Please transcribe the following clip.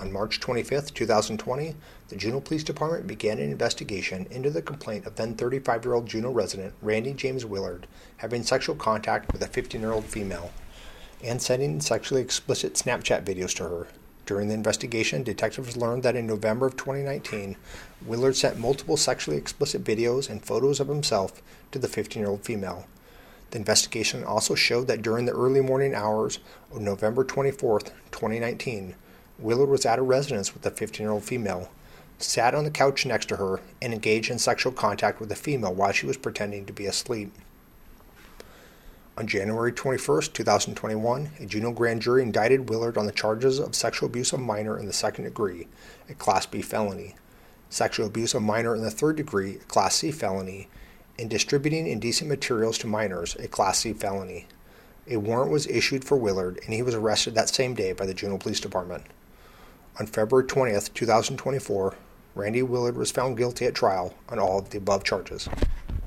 On March 25, 2020, the Juneau Police Department began an investigation into the complaint of then 35-year-old Juneau resident Randy James Willard having sexual contact with a 15-year-old female and sending sexually explicit Snapchat videos to her. During the investigation, detectives learned that in November of 2019, Willard sent multiple sexually explicit videos and photos of himself to the 15-year-old female. The investigation also showed that during the early morning hours of November 24, 2019, Willard was at a residence with a 15-year-old female, sat on the couch next to her, and engaged in sexual contact with the female while she was pretending to be asleep. On January 21, 2021, a Juneau grand jury indicted Willard on the charges of sexual abuse of a minor in the second degree, a Class B felony, sexual abuse of a minor in the third degree, a Class C felony, and distributing indecent materials to minors, a Class C felony. A warrant was issued for Willard, and he was arrested that same day by the Juneau Police Department. On February 20, 2024, Randy Willard was found guilty at trial on all of the above charges.